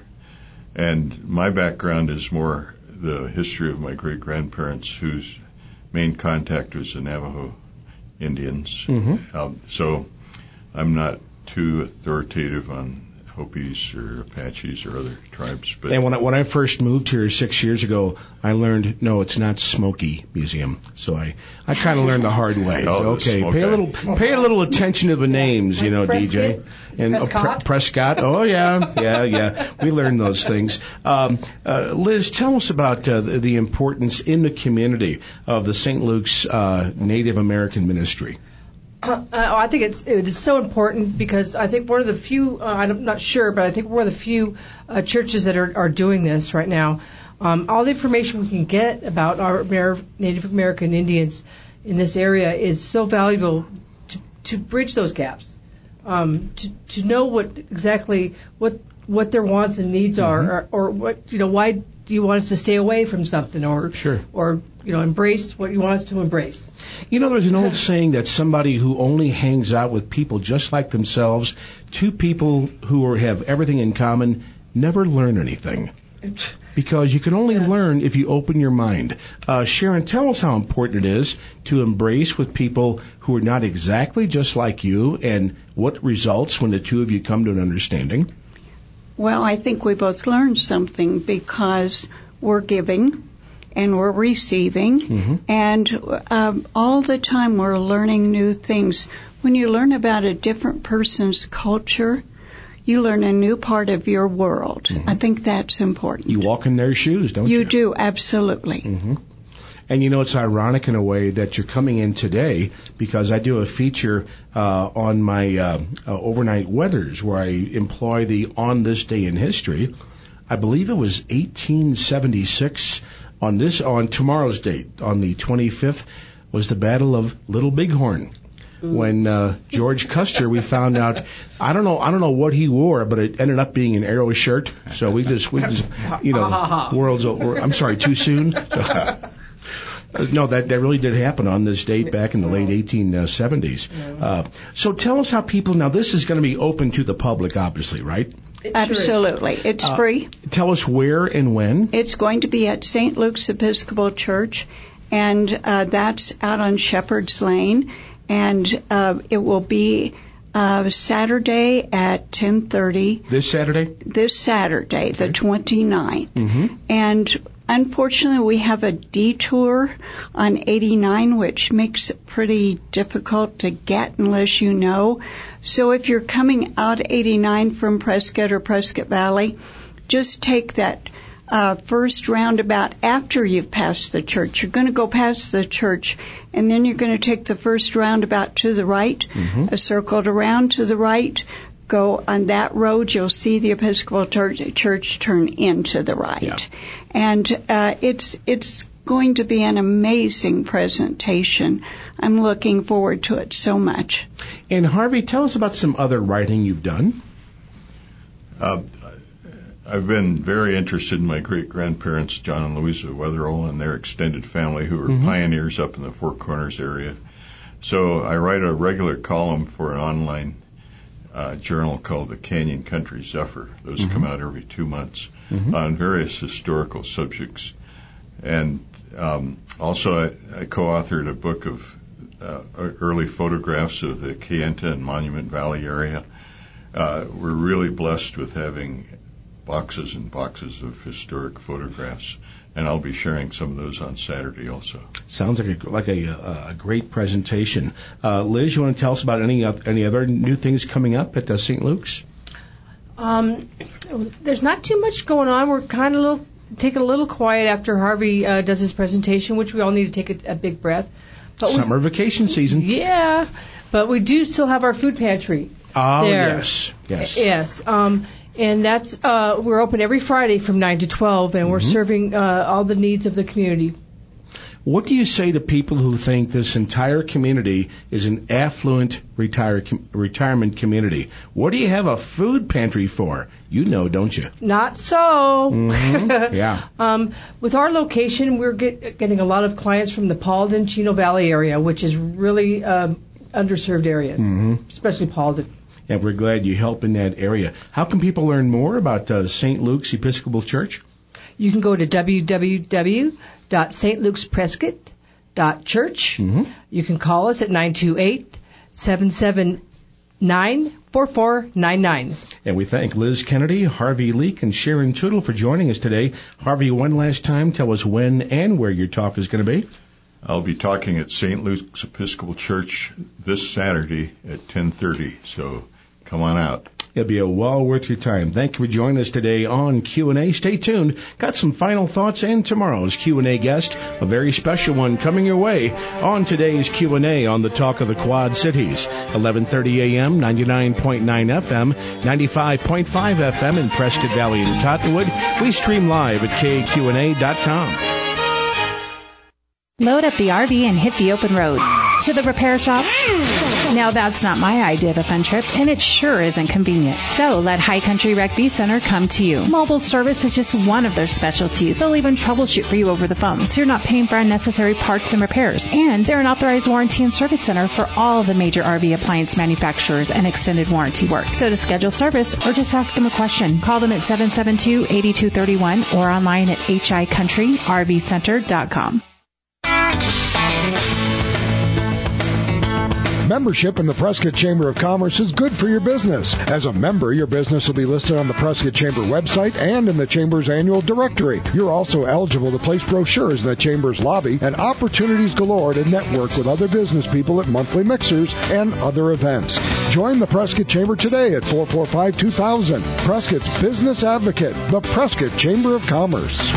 And my background is more the history of my great-grandparents, whose main contact was the Navajo Indians. Mm-hmm. Um, so I'm not too authoritative on Hopis or Apaches or other tribes. But and when I, when I first moved here six years ago, I learned, no, it's not Smoky Museum. So I, I kind of learned the hard way. Oh, okay, pay a little pay a little attention to the names, you know, Prescott? D J. And Prescott? uh, Pre- Prescott. Oh yeah, yeah, yeah. We learned those things. Um, uh, Liz, tell us about uh, the, the importance in the community of the Saint Luke's uh, Native American ministry. Uh, I think it's it's so important because I think one of the few, uh, I'm not sure, but I think we're one of the few uh, churches that are, are doing this right now. Um, all the information we can get about our Native American Indians in this area is so valuable to, to bridge those gaps, um, to to know what exactly what what their wants and needs are, mm-hmm. or, or what you know why do you want us to stay away from something, or sure. or you know embrace what you want us to embrace. You know, there's an old saying that somebody who only hangs out with people just like themselves, two people who are, have everything in common, never learn anything. Because you can only yeah. learn if you open your mind. Uh, Sharon, tell us how important it is to embrace with people who are not exactly just like you, and what results when the two of you come to an understanding. Well, I think we both learned something because we're giving and we're receiving, mm-hmm. and um, all the time we're learning new things. When you learn about a different person's culture, you learn a new part of your world. Mm-hmm. I think that's important. You walk in their shoes, don't you? You do, absolutely. Mm-hmm. And you know, it's ironic in a way that you're coming in today because I do a feature uh, on my uh, uh, overnight weathers where I employ the On This Day in History. I believe it was eighteen seventy-six. On this, on tomorrow's date, on the twenty-fifth, was the Battle of Little Bighorn. When uh, George Custer, we found out, I don't know, I don't know what he wore, but it ended up being an arrow shirt. So we just, we just, you know, world's. I'm sorry, too soon. So, no, that that really did happen on this date back in the late eighteen seventies. Uh, so tell us how people. Now this is going to be open to the public, obviously, right? It Absolutely, sure it's uh, free. Tell us where and when. It's going to be at Saint Luke's Episcopal Church, and uh, that's out on Shepherd's Lane. And uh, it will be uh, Saturday at ten thirty. This Saturday? This Saturday, okay. The twenty-ninth. Mm-hmm. And unfortunately, we have a detour on eighty-nine, which makes it pretty difficult to get unless you know. So if you're coming out eighty-nine from Prescott or Prescott Valley, just take that uh, first roundabout after you've passed the church. You're going to go past the church, and then you're going to take the first roundabout to the right, mm-hmm. a circled around to the right. Go on that road, you'll see the Episcopal Church, church turn into the right. Yeah. And uh, it's it's going to be an amazing presentation. I'm looking forward to it so much. And Harvey, tell us about some other writing you've done. Uh, I've been very interested in my great-grandparents, John and Louisa Wetherill, and their extended family, who were mm-hmm. pioneers up in the Four Corners area. So I write a regular column for an online uh, journal called the Canyon Country Zephyr. Those mm-hmm. come out every two months mm-hmm. on various historical subjects. And um, also I, I co-authored a book of uh, early photographs of the Kayenta and Monument Valley area. Uh, we're really blessed with having boxes and boxes of historic photographs, and I'll be sharing some of those on Saturday also. Sounds like a, like a, a great presentation. Uh, Liz, you want to tell us about any any other new things coming up at uh, Saint Luke's? Um, there's not too much going on. We're kind of little, taking a little quiet after Harvey uh, does his presentation, which we all need to take a, a big breath. But Summer we, vacation season. Yeah, but we do still have our food pantry. Oh, there. yes, yes. Yes. Um, And that's, uh, we're open every Friday from nine to twelve, and mm-hmm. we're serving uh, all the needs of the community. What do you say to people who think this entire community is an affluent retire, com- retirement community? What do you have a food pantry for? You know, don't you? Not so. Mm-hmm. Yeah. um, with our location, we're get, getting a lot of clients from the Paulden, Chino Valley area, which is really um, underserved areas, mm-hmm. especially Paulden. And we're glad you help in that area. How can people learn more about uh, Saint Luke's Episcopal Church? You can go to w w w dot s t lukes prescott dot church. Mm-hmm. You can call us at nine two eight, seven seven nine, four four nine nine. And we thank Liz Kennedy, Harvey Leak, and Sharon Tootle for joining us today. Harvey, one last time, tell us when and where your talk is going to be. I'll be talking at Saint Luke's Episcopal Church this Saturday at ten thirty, so come on out. It'll be a well worth your time. Thank you for joining us today on Q and A. Stay tuned. Got some final thoughts and tomorrow's Q and A guest, a very special one coming your way on today's Q and A on the Talk of the Quad Cities. eleven thirty a.m., ninety-nine point nine F M, ninety-five point five F M in Prescott Valley and Cottonwood. We stream live at K Q N A dot com. Load up the R V and hit the open road. To the repair shop? Now that's not my idea of a fun trip, and it sure isn't convenient. So let High Country Rec B Center come to you. Mobile service is just one of their specialties. They'll even troubleshoot for you over the phone, so you're not paying for unnecessary parts and repairs. And they're an authorized warranty and service center for all the major R V appliance manufacturers and extended warranty work. So to schedule service or just ask them a question, call them at seven seven two, eight two three one or online at h i country r v center dot com. Membership in the Prescott Chamber of Commerce is good for your business. As a member, your business will be listed on the Prescott Chamber website and in the Chamber's annual directory. You're also eligible to place brochures in the Chamber's lobby and opportunities galore to network with other business people at monthly mixers and other events. Join the Prescott Chamber today at four four five, two thousand. Prescott's Business Advocate, the Prescott Chamber of Commerce.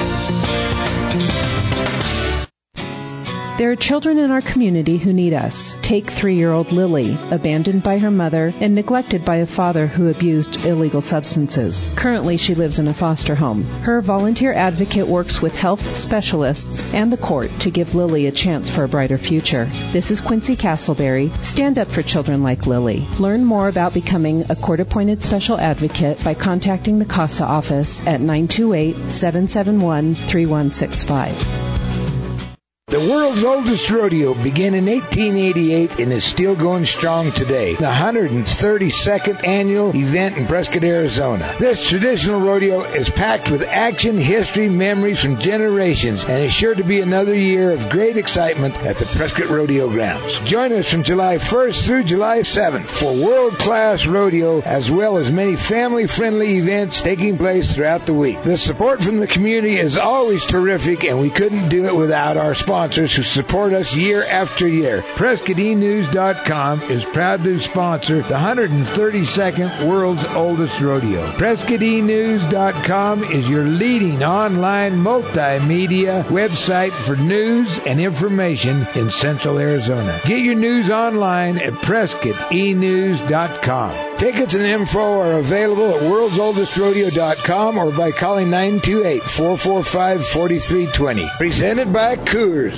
There are children in our community who need us. Take three-year-old Lily, abandoned by her mother and neglected by a father who abused illegal substances. Currently, she lives in a foster home. Her volunteer advocate works with health specialists and the court to give Lily a chance for a brighter future. This is Quincy Castleberry. Stand up for children like Lily. Learn more about becoming a court-appointed special advocate by contacting the CASA office at nine two eight, seven seven one, three one six five. The world's oldest rodeo began in eighteen eighty-eight and is still going strong today. The one hundred thirty-second annual event in Prescott, Arizona. This traditional rodeo is packed with action, history, memories from generations, and is sure to be another year of great excitement at the Prescott Rodeo Grounds. Join us from July first through July seventh for world-class rodeo, as well as many family-friendly events taking place throughout the week. The support from the community is always terrific, and we couldn't do it without our sponsors who support us year after year. Prescott E News dot com is proud to sponsor the one hundred thirty-second World's Oldest Rodeo. Prescott E News dot com is your leading online multimedia website for news and information in Central Arizona. Get your news online at Prescott E News dot com. Tickets and info are available at worlds oldest rodeo dot com or by calling nine two eight, four four five, four three two zero. Presented by Coors.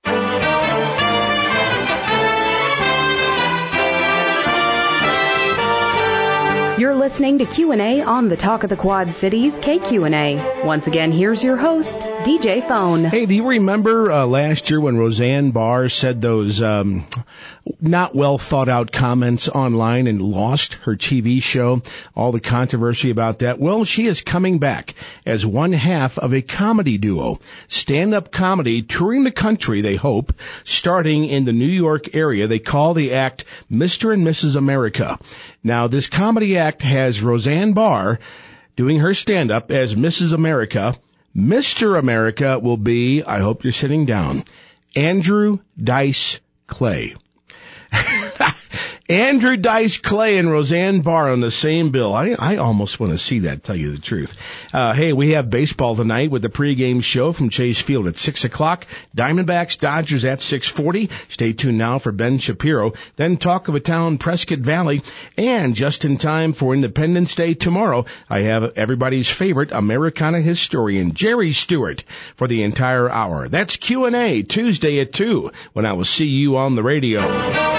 You're listening to Q and A on the Talk of the Quad Cities, K Q N A. Once again, here's your host, D J Phone. Hey, do you remember uh, last year when Roseanne Barr said those um, not well thought out comments online and lost her T V show? All the controversy about that. Well, she is coming back as one half of a comedy duo. Stand-up comedy touring the country, they hope, starting in the New York area. They call the act Mister and Missus America. Now, this comedy act has Roseanne Barr doing her stand-up as Missus America. Mister America will be, I hope you're sitting down, Andrew Dice Clay. Andrew Dice Clay and Roseanne Barr on the same bill. I, I almost want to see that, tell you the truth. Uh, hey, we have baseball tonight with the pregame show from Chase Field at six o'clock. Diamondbacks, Dodgers at six forty. Stay tuned now for Ben Shapiro. Then Talk of a Town, Prescott Valley. And just in time for Independence Day tomorrow, I have everybody's favorite Americana historian, Jerry Stewart, for the entire hour. That's Q and A Tuesday at two, when I will see you on the radio.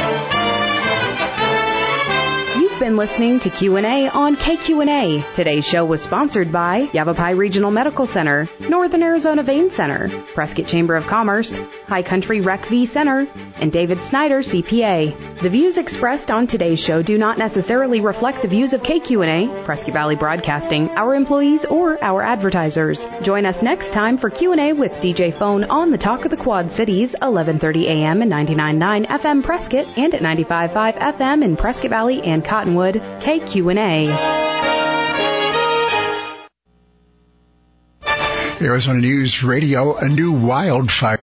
Been listening to Q and A on K Q N A. Today's show was sponsored by Yavapai Regional Medical Center, Northern Arizona Vein Center, Prescott Chamber of Commerce, High Country Rec V Center, and David Snyder, C P A. The views expressed on today's show do not necessarily reflect the views of K Q N A, Prescott Valley Broadcasting, our employees, or our advertisers. Join us next time for Q and A with D J Phone on the Talk of the Quad Cities, eleven thirty a.m. and ninety-nine point nine F M Prescott, and at ninety-five point five F M in Prescott Valley and Cottonwood. K Q and A. Arizona News Radio, a new wildfire.